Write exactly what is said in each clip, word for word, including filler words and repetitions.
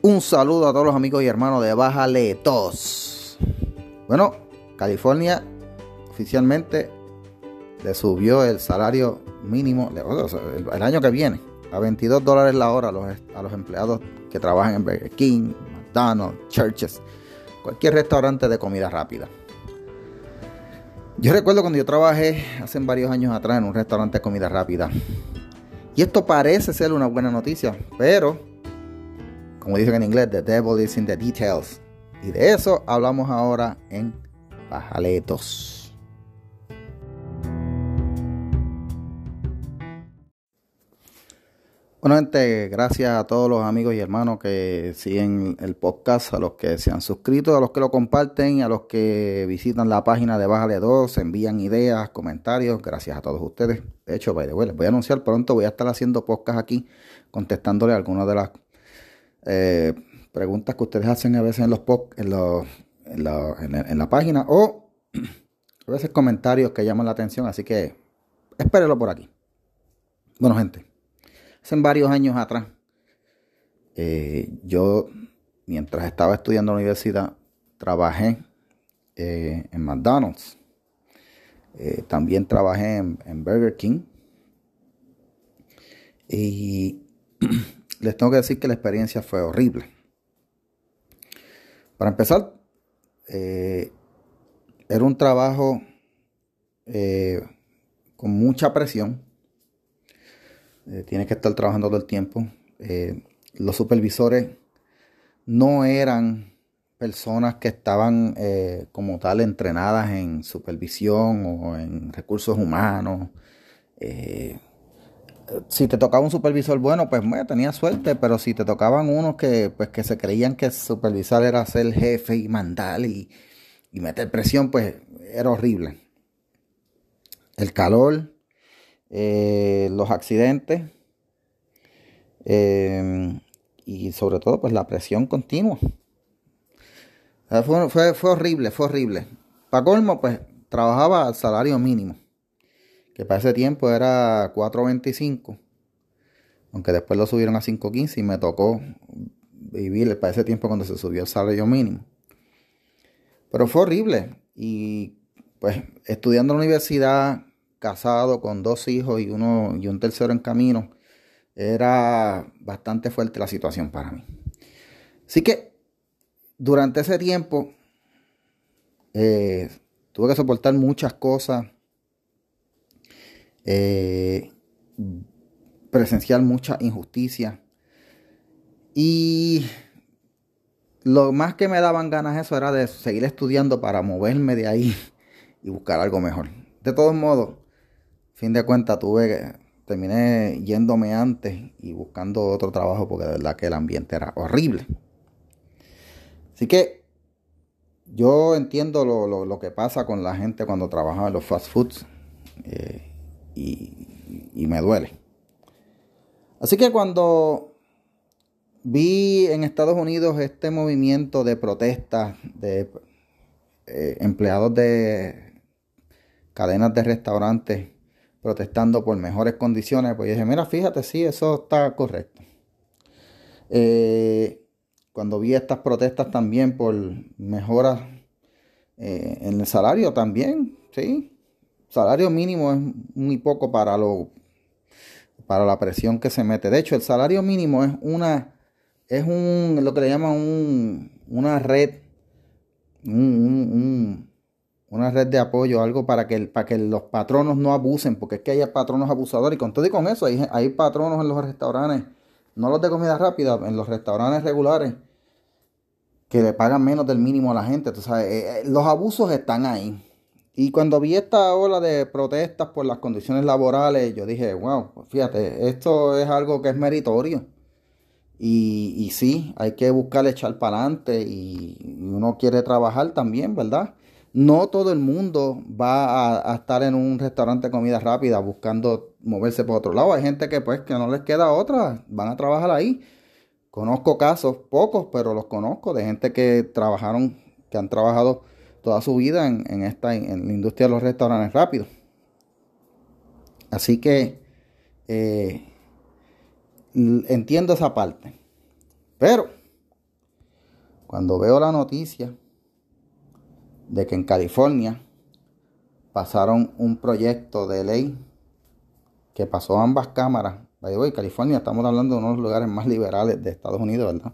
Un saludo a todos los amigos y hermanos de Bájale Tos. Bueno, California oficialmente le subió el salario mínimo el año que viene a veintidós dólares la hora a los, a los empleados que trabajan en Burger King, McDonald's, Churches, cualquier restaurante de comida rápida. Yo recuerdo cuando yo trabajé hace varios años atrás en un restaurante de comida rápida. Y esto parece ser una buena noticia, pero como dicen en inglés, the devil is in the details. Y de eso hablamos ahora en Bájale Tos. Bueno, gente, gracias a todos los amigos y hermanos que siguen el podcast, a los que se han suscrito, a los que lo comparten, a los que visitan la página de Bájale Dos, envían ideas, comentarios. Gracias a todos ustedes. De hecho, by the way, les voy a anunciar pronto, voy a estar haciendo podcast aquí, contestándole algunas de las eh, preguntas que ustedes hacen a veces en los post, en, los, en, la, en, en la página, o a veces comentarios que llaman la atención, así que espérenlo por aquí. Bueno, gente. Hace varios años atrás, eh, yo, mientras estaba estudiando en la universidad, trabajé eh, en McDonald's. Eh, también trabajé en, en Burger King. Y les tengo que decir que la experiencia fue horrible. Para empezar, eh, era un trabajo eh, con mucha presión. Eh, tienes que estar trabajando todo el tiempo. Eh, los supervisores no eran personas que estaban eh, como tal entrenadas en supervisión o en recursos humanos. Eh, si te tocaba un supervisor bueno, pues bueno, tenías suerte, pero si te tocaban unos que, pues, que se creían que supervisar era ser jefe y mandar y, y meter presión, pues era horrible. El calor. Eh, los accidentes eh, y sobre todo pues la presión continua. O sea, fue, fue, fue horrible, fue horrible. Para colmo, pues trabajaba al salario mínimo, que para ese tiempo era cuatro veinticinco, aunque después lo subieron a cinco quince y me tocó vivir para ese tiempo cuando se subió el salario mínimo. Pero fue horrible. Y pues estudiando en la universidad, casado con dos hijos y uno y un tercero en camino, era bastante fuerte la situación para mí. Así que durante ese tiempo eh, tuve que soportar muchas cosas, eh, presenciar mucha injusticia, y lo más que me daban ganas eso era de seguir estudiando para moverme de ahí y buscar algo mejor. De todos modos, fin de cuentas tuve que, terminé yéndome antes y buscando otro trabajo porque de verdad que el ambiente era horrible. Así que yo entiendo lo, lo, lo que pasa con la gente cuando trabaja en los fast foods eh, y, y me duele. Así que cuando vi en Estados Unidos este movimiento de protestas de eh, empleados de cadenas de restaurantes protestando por mejores condiciones, pues yo dije, mira, fíjate, sí, eso está correcto. Eh, cuando vi estas protestas también por mejoras eh, en el salario también, sí, salario mínimo es muy poco para lo para la presión que se mete. De hecho, el salario mínimo es una es un lo que le llaman un, una red, un, un, un una red de apoyo, algo para que, para que los patronos no abusen, porque es que hay patronos abusadores, y con todo y con eso, hay, hay patronos en los restaurantes, no los de comida rápida, en los restaurantes regulares, que le pagan menos del mínimo a la gente. Tú sabes, eh, los abusos están ahí. Y cuando vi esta ola de protestas por las condiciones laborales, yo dije, wow, fíjate, esto es algo que es meritorio. Y, y sí, hay que buscar echar para adelante, y uno quiere trabajar también, ¿verdad? No todo el mundo va a, a estar en un restaurante de comida rápida buscando moverse por otro lado. Hay gente que pues que no les queda otra, van a trabajar ahí. Conozco casos, pocos, pero los conozco, de gente que trabajaron, que han trabajado toda su vida en, en esta en la industria de los restaurantes rápidos. Así que eh, entiendo esa parte. Pero Cuando veo la noticia de que en California pasaron un proyecto de ley que pasó a ambas cámaras. En California estamos hablando de uno de los lugares más liberales de Estados Unidos, ¿verdad?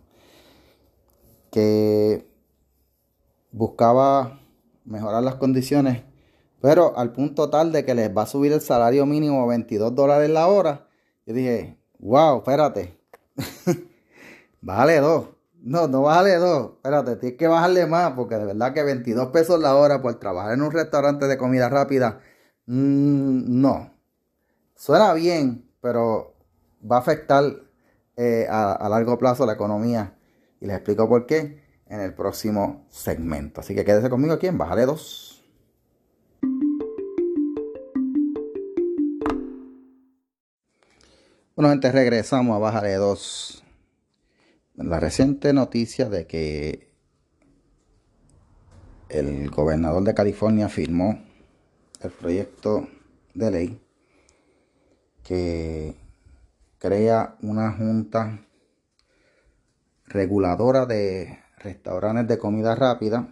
Que buscaba mejorar las condiciones, pero al punto tal de que les va a subir el salario mínimo a veintidós dólares la hora. Yo dije, wow, espérate, bájale dos. No, no bájale dos, espérate, tienes que bajarle más, porque de verdad que veintidós pesos la hora por trabajar en un restaurante de comida rápida, mmm, no. Suena bien, pero va a afectar eh, a, a largo plazo la economía. Y les explico por qué en el próximo segmento. Así que quédese conmigo aquí en Bájale dos. Bueno, gente, regresamos a Bájale dos. La reciente noticia de que el gobernador de California firmó el proyecto de ley que crea una junta reguladora de restaurantes de comida rápida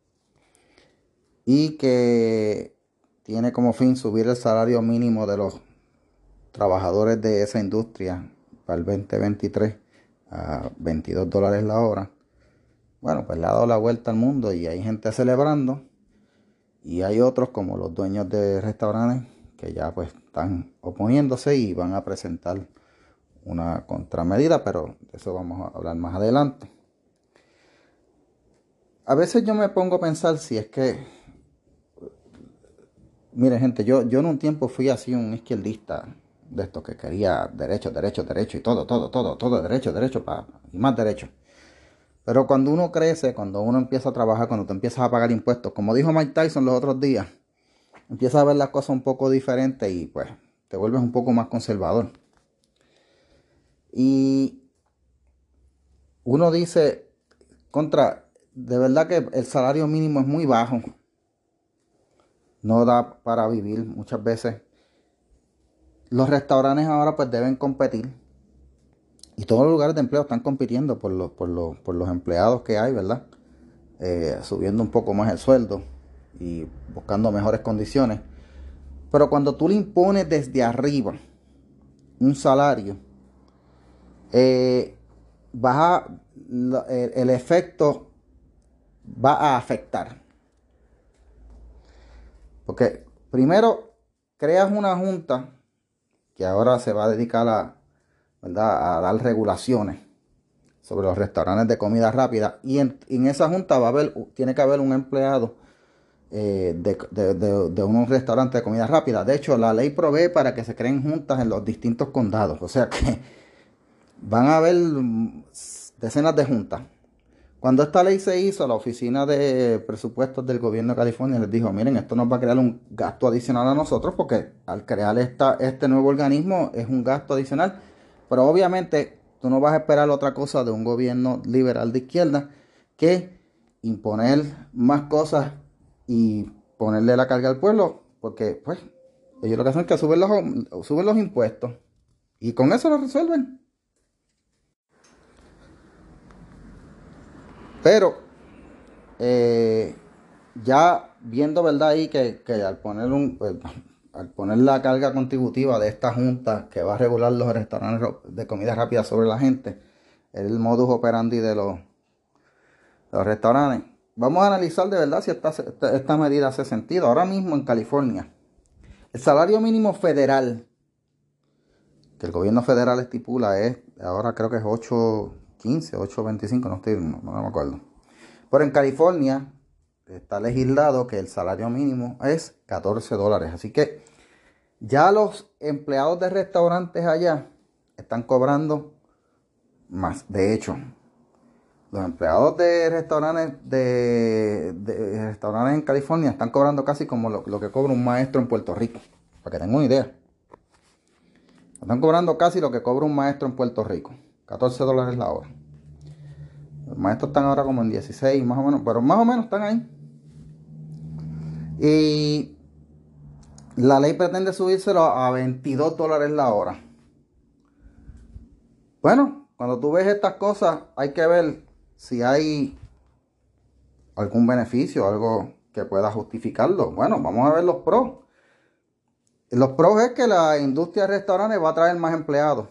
y que tiene como fin subir el salario mínimo de los trabajadores de esa industria para el veinte veintitrés a veintidós dólares la hora. Bueno, pues le ha dado la vuelta al mundo y hay gente celebrando, y hay otros como los dueños de restaurantes que ya pues están oponiéndose y van a presentar una contramedida, pero de eso vamos a hablar más adelante. A veces yo me pongo a pensar si es que, mire gente, yo, yo en un tiempo fui así un izquierdista de estos que quería derecho, derecho, derecho y todo, todo, todo, todo derecho, derecho pa, y más derecho. Pero cuando uno crece, cuando uno empieza a trabajar, cuando te empiezas a pagar impuestos, como dijo Mike Tyson los otros días, empiezas a ver las cosas un poco diferentes y pues te vuelves un poco más conservador. Y uno dice, contra, de verdad que el salario mínimo es muy bajo. No da para vivir muchas veces. Los restaurantes ahora pues deben competir. Y todos los lugares de empleo están compitiendo por los, por los, por los empleados que hay, ¿verdad? Eh, subiendo un poco más el sueldo y buscando mejores condiciones. Pero cuando tú le impones desde arriba un salario, eh, vas a, el, el efecto va a afectar. Porque primero creas una junta que ahora se va a dedicar a, ¿verdad?, a dar regulaciones sobre los restaurantes de comida rápida, y en, en esa junta va a haber, tiene que haber un empleado eh, de, de, de, de un restaurante de comida rápida. De hecho, la ley provee para que se creen juntas en los distintos condados, o sea que van a haber decenas de juntas. Cuando esta ley se hizo, la oficina de presupuestos del gobierno de California les dijo, miren, esto nos va a crear un gasto adicional a nosotros, porque al crear esta, este nuevo organismo es un gasto adicional. Pero obviamente tú no vas a esperar otra cosa de un gobierno liberal de izquierda que imponer más cosas y ponerle la carga al pueblo, porque pues ellos lo que hacen es que suben los, suben los impuestos y con eso lo resuelven. Pero eh, ya viendo, verdad, ahí que, que al poner un pues, al poner la carga contributiva de esta junta que va a regular los restaurantes de comida rápida sobre la gente, el modus operandi de los, de los restaurantes, vamos a analizar de verdad si esta, esta, esta medida hace sentido. Ahora mismo en California, el salario mínimo federal que el gobierno federal estipula es, ahora creo que es ocho quince, ocho veinticinco, no estoy, no, no me acuerdo. Pero en California está legislado que el salario mínimo es catorce dólares. Así que ya los empleados de restaurantes allá están cobrando más. De hecho, los empleados de restaurantes de, de restaurantes en California están cobrando casi como lo, lo que cobra un maestro en Puerto Rico, para que tengan una idea. Están cobrando casi lo que cobra un maestro en Puerto Rico, catorce dólares la hora. Los maestros están ahora como en dieciséis, más o menos, pero más o menos están ahí. Y la ley pretende subírselo a veintidós dólares la hora. Bueno, cuando tú ves estas cosas, hay que ver si hay algún beneficio, algo que pueda justificarlo. Bueno, vamos a ver los pros. Los pros es que la industria de restaurantes va a traer más empleados.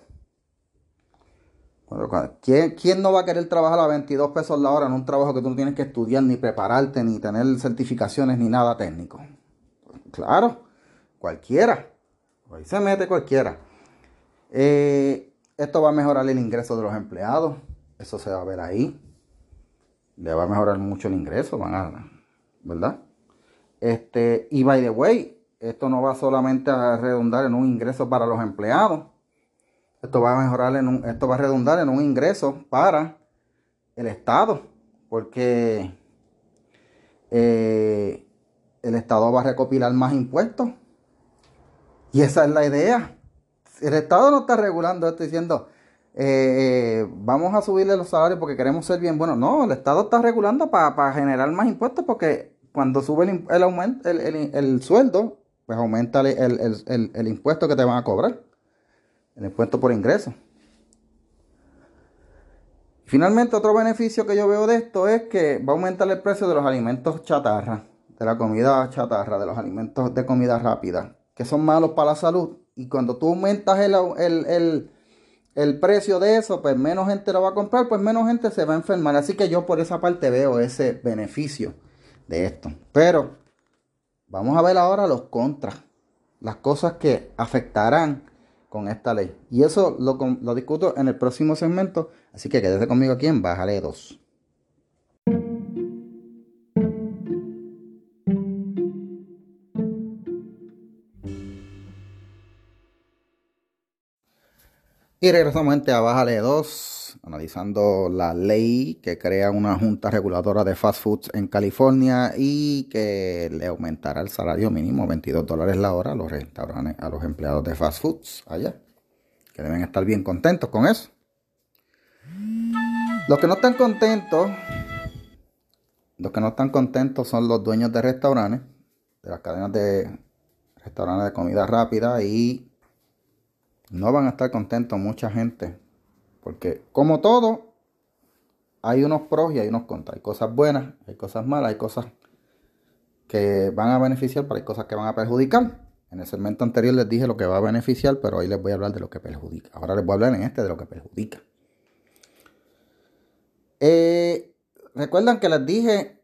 ¿Quién, ¿Quién no va a querer trabajar a veintidós pesos la hora en un trabajo que tú no tienes que estudiar, ni prepararte, ni tener certificaciones, ni nada técnico? Claro, cualquiera. Ahí se mete cualquiera. Eh, esto va a mejorar el ingreso de los empleados. Eso se va a ver ahí. Le va a mejorar mucho el ingreso, van a, ¿verdad? Este, y by the way, esto no va solamente a redundar en un ingreso para los empleados. Esto va a mejorar en un, esto va a redundar en un ingreso para el Estado, porque eh, el Estado va a recopilar más impuestos. Y esa es la idea. El Estado no está regulando esto diciendo, eh, vamos a subirle los salarios porque queremos ser bien buenos. No, el Estado está regulando para pa generar más impuestos, porque cuando sube el, el, aumento, el, el, el sueldo, pues aumenta el, el, el, el impuesto que te van a cobrar. El impuesto por ingreso. Finalmente, otro beneficio que yo veo de esto es que va a aumentar el precio de los alimentos chatarra, de la comida chatarra, de los alimentos de comida rápida, que son malos para la salud. Y cuando tú aumentas el, el, el, el precio de eso, pues menos gente lo va a comprar, pues menos gente se va a enfermar. Así que yo por esa parte veo ese beneficio de esto. Pero vamos a ver ahora los contras, las cosas que afectarán con esta ley. Y eso lo, lo discuto en el próximo segmento. Así que quédese conmigo aquí en Bájale dos. Y regresamos, gente, a Bájale dos, analizando la ley que crea una junta reguladora de fast foods en California y que le aumentará el salario mínimo veintidós dólares la hora a los restaurantes, a los empleados de fast foods allá, que deben estar bien contentos con eso. Los que no están contentos, los que no están contentos son los dueños de restaurantes, de las cadenas de restaurantes de comida rápida, y no van a estar contentos mucha gente, porque como todo, hay unos pros y hay unos contras. Hay cosas buenas, hay cosas malas, hay cosas que van a beneficiar, pero hay cosas que van a perjudicar. En el segmento anterior les dije lo que va a beneficiar, pero hoy les voy a hablar de lo que perjudica. Ahora les voy a hablar en este de lo que perjudica. Eh, Recuerdan que les dije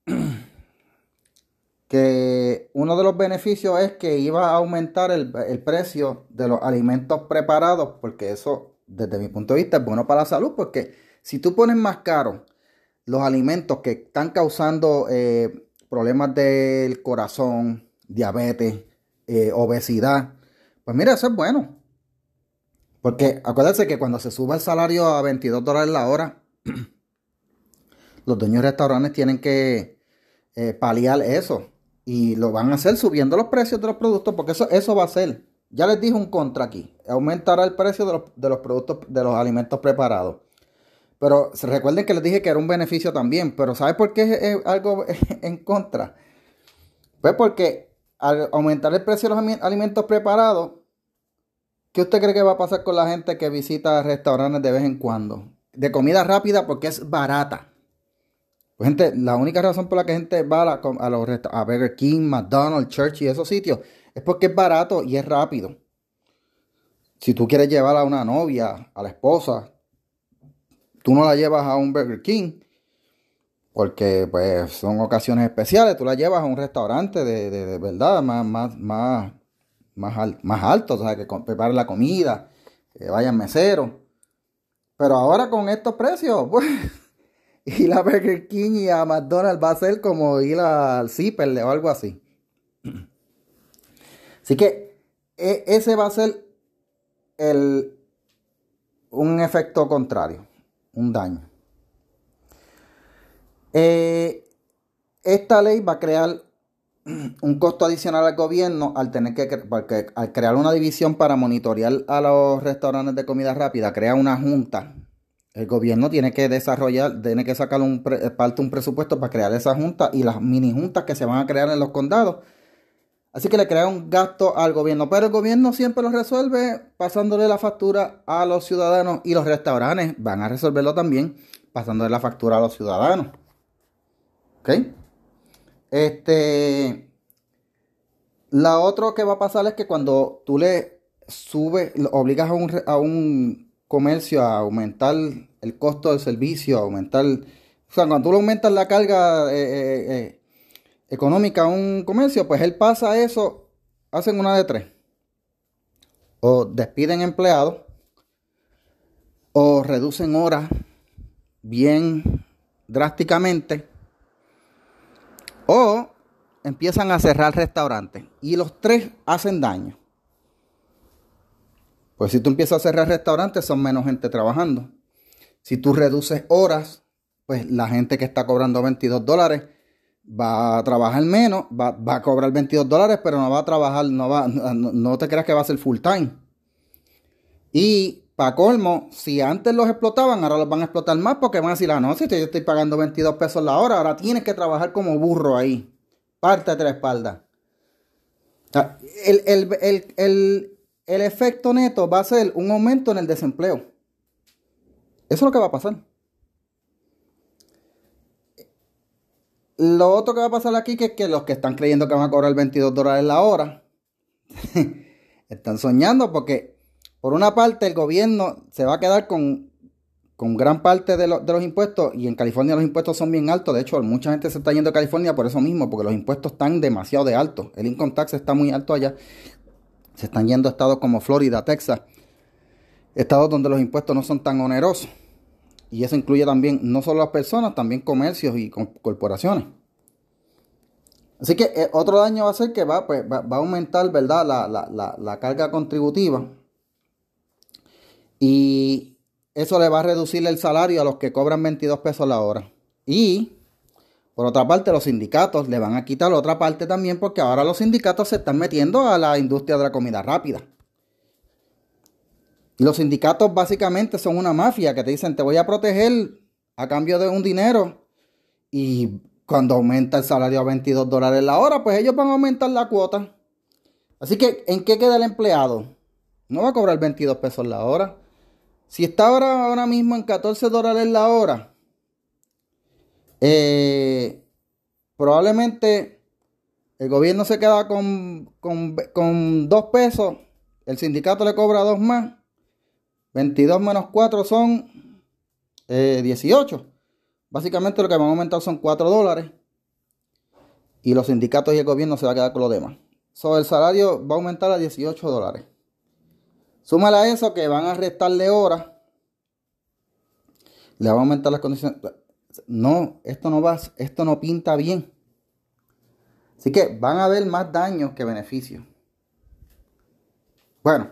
que uno de los beneficios es que iba a aumentar el, el precio de los alimentos preparados, porque eso, desde mi punto de vista, es bueno para la salud, porque si tú pones más caro los alimentos que están causando eh, problemas del corazón, diabetes, eh, obesidad, pues mira, eso es bueno. Porque acuérdense que cuando se suba el salario a veintidós dólares la hora, los dueños de restaurantes tienen que eh, paliar eso. Y lo van a hacer subiendo los precios de los productos, porque eso, eso va a ser. Ya les dije un contra aquí. Aumentará el precio de los, de los productos, de los alimentos preparados. Pero recuerden que les dije que era un beneficio también. Pero ¿sabe por qué es, es algo en contra? Pues porque al aumentar el precio de los alimentos preparados, ¿qué usted cree que va a pasar con la gente que visita restaurantes de vez en cuando? De comida rápida, porque es barata. Pues gente, la única razón por la que gente va a, la, a, los a Burger King, McDonald's, Church y esos sitios es porque es barato y es rápido. Si tú quieres llevar a una novia, a la esposa, tú no la llevas a un Burger King porque pues son ocasiones especiales. Tú la llevas a un restaurante de, de, de verdad más, más, más, más, al, más alto, o sea, que preparen la comida, que vayan meseros. Pero ahora con estos precios, pues... ir a Burger King y a McDonald's va a ser como ir al Zipper o algo así. Así que e ese va a ser el, un efecto contrario, un daño. Eh, esta ley va a crear un costo adicional al gobierno al tener que, porque al crear una división para monitorear a los restaurantes de comida rápida, crea una junta. El gobierno tiene que desarrollar, tiene que sacar un parte un presupuesto para crear esa junta y las mini juntas que se van a crear en los condados. Así que le crea un gasto al gobierno. Pero el gobierno siempre lo resuelve pasándole la factura a los ciudadanos. Y los restaurantes van a resolverlo también pasándole la factura a los ciudadanos. ¿Ok? Este, la otra que va a pasar es que cuando tú le subes, lo obligas a un, re- a un comercio a aumentar el costo del servicio, a aumentar, o sea, cuando tú le aumentas la carga eh, eh, eh, económica a un comercio, pues él pasa eso, hacen una de tres. O despiden empleados, o reducen horas bien drásticamente, o empiezan a cerrar restaurantes. Y los tres hacen daño. Pues si tú empiezas a cerrar restaurantes, son menos gente trabajando. Si tú reduces horas, pues la gente que está cobrando veintidós dólares va a trabajar menos, va, va a cobrar veintidós dólares, pero no va a trabajar, no, va, no, no te creas que va a ser full time. Y para colmo, si antes los explotaban, ahora los van a explotar más porque van a decir, ah, no, si yo estoy pagando veintidós pesos la hora, ahora tienes que trabajar como burro ahí. Pártate la espalda. El, el, el, el, el efecto neto va a ser un aumento en el desempleo. Eso es lo que va a pasar. Lo otro que va a pasar aquí que es que los que están creyendo que van a cobrar veintidós dólares la hora están soñando porque por una parte el gobierno se va a quedar con, con gran parte de, lo, de los impuestos y en California los impuestos son bien altos. De hecho, mucha gente se está yendo a California por eso mismo, porque los impuestos están demasiado de altos. El income tax está muy alto allá. Se están yendo a estados como Florida, Texas, estados donde los impuestos no son tan onerosos. Y eso incluye también no solo las personas, también comercios y corporaciones. Así que eh, otro daño va a ser que va, pues, va, va a aumentar, ¿verdad?, la, la, la, la carga contributiva. Y eso le va a reducir el salario a los que cobran veintidós pesos la hora. Y, por otra parte, los sindicatos le van a quitar otra parte también porque ahora los sindicatos se están metiendo a la industria de la comida rápida. Y los sindicatos básicamente son una mafia que te dicen, te voy a proteger a cambio de un dinero. Y cuando aumenta el salario a veintidós dólares la hora, pues ellos van a aumentar la cuota. Así que, ¿en qué queda el empleado? No va a cobrar veintidós pesos la hora. Si está ahora, ahora mismo en catorce dólares la hora, eh, probablemente el gobierno se queda con, con, con dos pesos, el sindicato le cobra dos más. veintidós menos cuatro son eh, dieciocho. Básicamente lo que van a aumentar son cuatro dólares. Y los sindicatos y el gobierno se va a quedar con lo demás. So, el salario va a aumentar a dieciocho dólares. Súmale a eso que van a restarle horas. Le van a aumentar las condiciones. No, esto no va, esto no pinta bien. Así que van a haber más daños que beneficios. Bueno.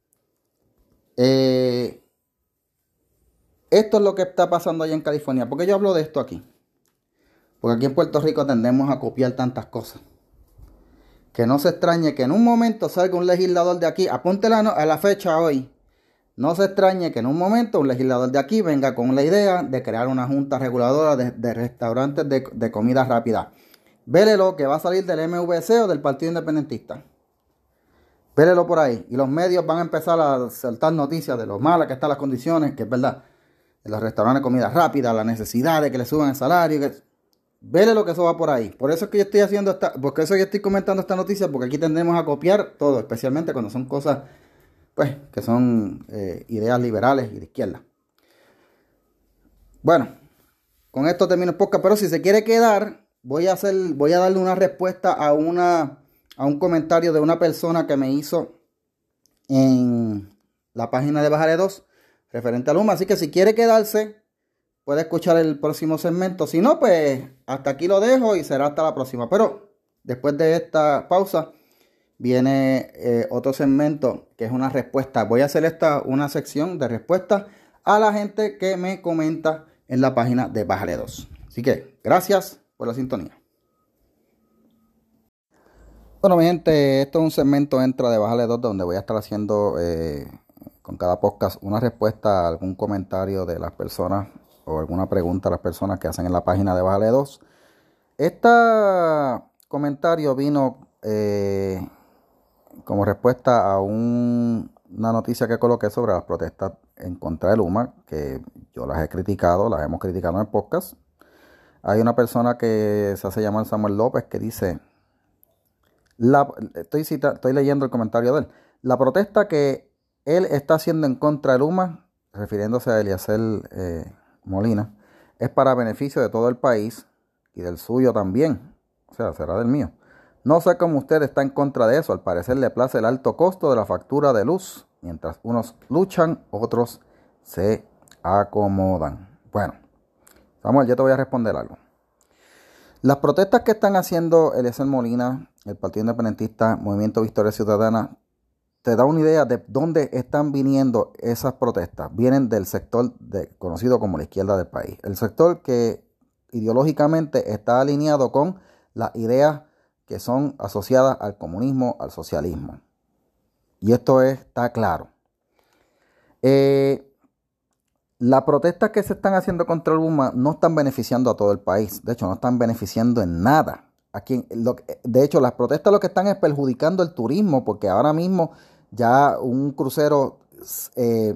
Eh, esto es lo que está pasando allá en California. ¿Por qué yo hablo de esto aquí? Porque aquí en Puerto Rico tendemos a copiar tantas cosas. Que no se extrañe que en un momento salga un legislador de aquí. Apúntela a la fecha hoy. No se extrañe que en un momento un legislador de aquí venga con la idea de crear una junta reguladora de, de restaurantes de, de comida rápida. Vélelo que va a salir del M V C o del Partido Independentista. Vélelo por ahí. Y los medios van a empezar a saltar noticias de lo malas que están las condiciones, que es verdad. En los restaurantes de comida rápida, la necesidad de que le suban el salario. Que... Vele lo que eso va por ahí. Por eso es que yo estoy haciendo esta, porque eso yo estoy comentando esta noticia, porque aquí tendemos a copiar todo, especialmente cuando son cosas, pues, que son eh, ideas liberales y de izquierda. Bueno, con esto termino el podcast, pero si se quiere quedar, voy a hacer, voy a darle una respuesta a una, a un comentario de una persona que me hizo en la página de Bájale dos, referente a Luma. Así que si quiere quedarse, puede escuchar el próximo segmento. Si no, pues hasta aquí lo dejo y será hasta la próxima. Pero después de esta pausa viene eh, otro segmento que es una respuesta. Voy a hacer esta una sección de respuestas a la gente que me comenta en la página de Bájale dos. Así que gracias por la sintonía. Bueno, mi gente, esto es un segmento extra de Bájale dos donde voy a estar haciendo eh, con cada podcast una respuesta a algún comentario de las personas o alguna pregunta a las personas que hacen en la página de Bájale dos. Este comentario vino eh, como respuesta a un, una noticia que coloqué sobre las protestas en contra de Luma, que yo las he criticado, las hemos criticado en el podcast. Hay una persona que se hace llamar Samuel López que dice, la, estoy, cita, estoy leyendo el comentario de él, la protesta que él está haciendo en contra de Luma, refiriéndose a Eliezer eh, Molina, es para beneficio de todo el país y del suyo también, o sea, será del mío. No sé cómo usted está en contra de eso, al parecer le place el alto costo de la factura de luz, mientras unos luchan, otros se acomodan. Bueno, Samuel, yo te voy a responder algo. Las protestas que están haciendo Eliezer Molina, el Partido Independentista, Movimiento Victoria Ciudadana, te da una idea de dónde están viniendo esas protestas. Vienen del sector de, conocido como la izquierda del país. El sector que ideológicamente está alineado con las ideas que son asociadas al comunismo, al socialismo. Y esto es, está claro. Eh, las protestas que se están haciendo contra Luma no están beneficiando a todo el país. De hecho, no están beneficiando en nada. Aquí, lo, de hecho, las protestas lo que están es perjudicando el turismo, porque ahora mismo ya un crucero eh,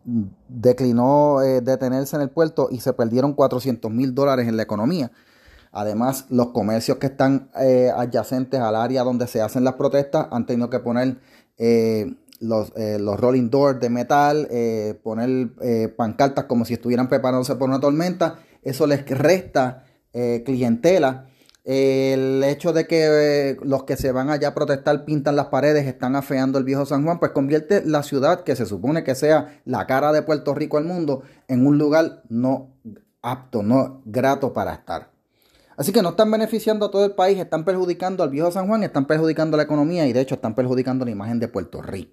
declinó eh, detenerse en el puerto y se perdieron cuatrocientos mil dólares en la economía. Además, los comercios que están eh, adyacentes al área donde se hacen las protestas han tenido que poner eh, los, eh, los rolling doors de metal, eh, poner eh, pancartas como si estuvieran preparándose por una tormenta. Eso les resta eh, clientela. El hecho de que eh, los que se van allá a protestar pintan las paredes, están afeando el viejo San Juan, pues convierte la ciudad, que se supone que sea la cara de Puerto Rico al mundo, en un lugar no apto, no grato para estar. Así que no están beneficiando a todo el país, están perjudicando al viejo San Juan, están perjudicando la economía y de hecho están perjudicando la imagen de Puerto Rico.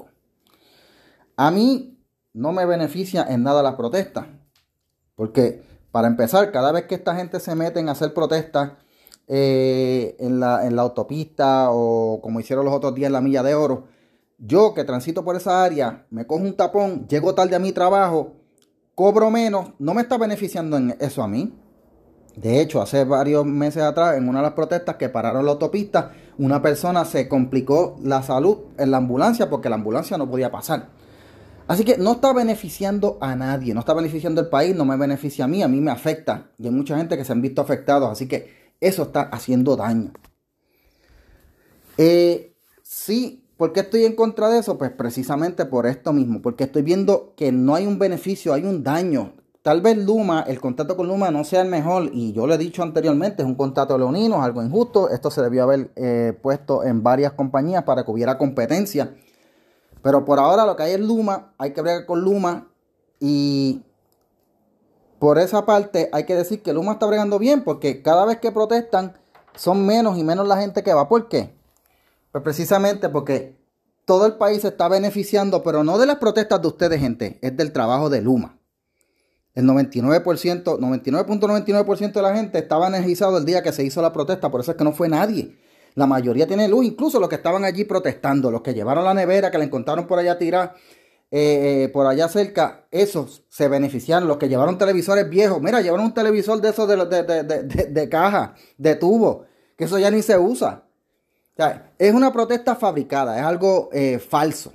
A mí no me beneficia en nada la protesta, porque para empezar, cada vez que esta gente se mete en hacer protestas eh, en, la, en la autopista o como hicieron los otros días en la Milla de Oro, yo que transito por esa área, me cojo un tapón, llego tarde a mi trabajo, cobro menos, no me está beneficiando en eso a mí. De hecho, hace varios meses atrás, en una de las protestas que pararon la autopista, una persona se complicó la salud en la ambulancia porque la ambulancia no podía pasar. Así que no está beneficiando a nadie, no está beneficiando al país, no me beneficia a mí, a mí me afecta. Y hay mucha gente que se han visto afectados, así que eso está haciendo daño. Eh, sí, ¿por qué estoy en contra de eso? Pues precisamente por esto mismo, porque estoy viendo que no hay un beneficio, hay un daño. Tal vez Luma, el contrato con Luma no sea el mejor, y yo lo he dicho anteriormente, es un contrato leonino, es algo injusto. Esto se debió haber eh, puesto en varias compañías para que hubiera competencia. Pero por ahora lo que hay es Luma, hay que bregar con Luma, y por esa parte hay que decir que Luma está bregando bien, porque cada vez que protestan son menos y menos la gente que va. ¿Por qué? Pues precisamente porque todo el país se está beneficiando, pero no de las protestas de ustedes, gente, es del trabajo de Luma. El noventa y nueve por ciento, noventa y nueve punto noventa y nueve por ciento de la gente estaba energizado el día que se hizo la protesta, por eso es que no fue nadie. La mayoría tiene luz, incluso los que estaban allí protestando, los que llevaron la nevera, que la encontraron por allá tirada, eh, por allá cerca, esos se beneficiaron. Los que llevaron televisores viejos, mira, llevaron un televisor de esos de, de, de, de, de, de caja, de tubo, que eso ya ni se usa. O sea, es una protesta fabricada, es algo eh, falso.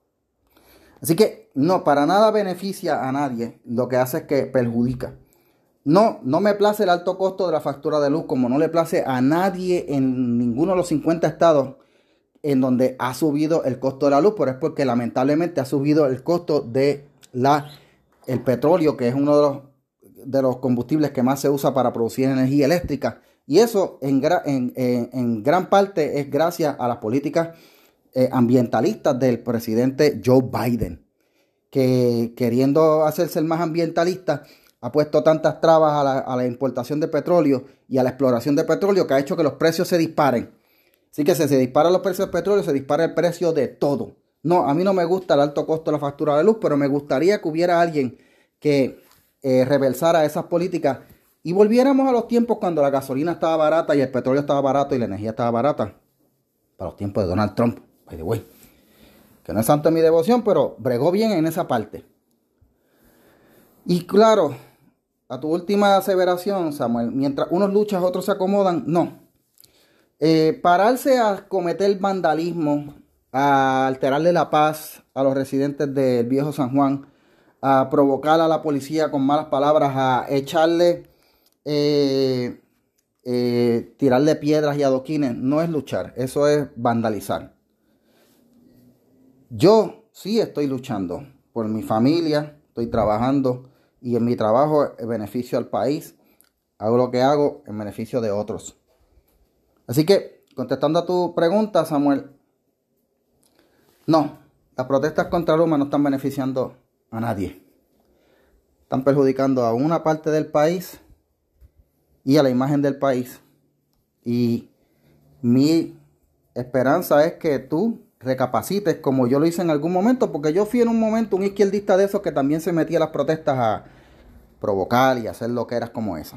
Así que no, para nada beneficia a nadie, lo que hace es que perjudica. No, no me place el alto costo de la factura de luz, como no le place a nadie en ninguno de los cincuenta estados en donde ha subido el costo de la luz, pero es porque lamentablemente ha subido el costo de la, el petróleo, que es uno de los, de los combustibles que más se usa para producir energía eléctrica. Y eso en, en, en, en gran parte es gracias a las políticas eh, ambientalistas del presidente Joe Biden, que queriendo hacerse el más ambientalista, ha puesto tantas trabas a la, a la importación de petróleo y a la exploración de petróleo, que ha hecho que los precios se disparen. Así que si se disparan los precios del petróleo, se dispara el precio de todo. No, a mí no me gusta el alto costo de la factura de luz, pero me gustaría que hubiera alguien que eh, reversara esas políticas y volviéramos a los tiempos cuando la gasolina estaba barata y el petróleo estaba barato y la energía estaba barata. Para los tiempos de Donald Trump, by the way. Que no es santo en mi devoción, pero bregó bien en esa parte. Y claro, a tu última aseveración, Samuel, mientras unos luchan, otros se acomodan, no. Eh, pararse a cometer vandalismo, a alterarle la paz a los residentes del viejo San Juan, a provocar a la policía con malas palabras, a echarle eh, eh, tirarle piedras y adoquines no es luchar, eso es vandalizar. Yo sí estoy luchando por mi familia, estoy trabajando y en mi trabajo en beneficio al país, hago lo que hago en beneficio de otros. Así que, contestando a tu pregunta, Samuel, no, las protestas contra Luma no están beneficiando a nadie. Están perjudicando a una parte del país y a la imagen del país. Y mi esperanza es que tú recapacites como yo lo hice en algún momento, porque yo fui en un momento un izquierdista de esos que también se metía a las protestas a provocar y hacer loqueras como esa.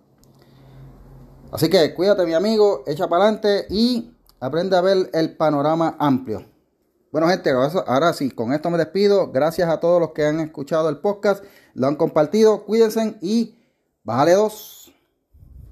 Así que cuídate, mi amigo, echa para adelante y aprende a ver el panorama amplio. Bueno, gente, ahora sí, con esto me despido. Gracias a todos los que han escuchado el podcast, lo han compartido. Cuídense y bájale dos.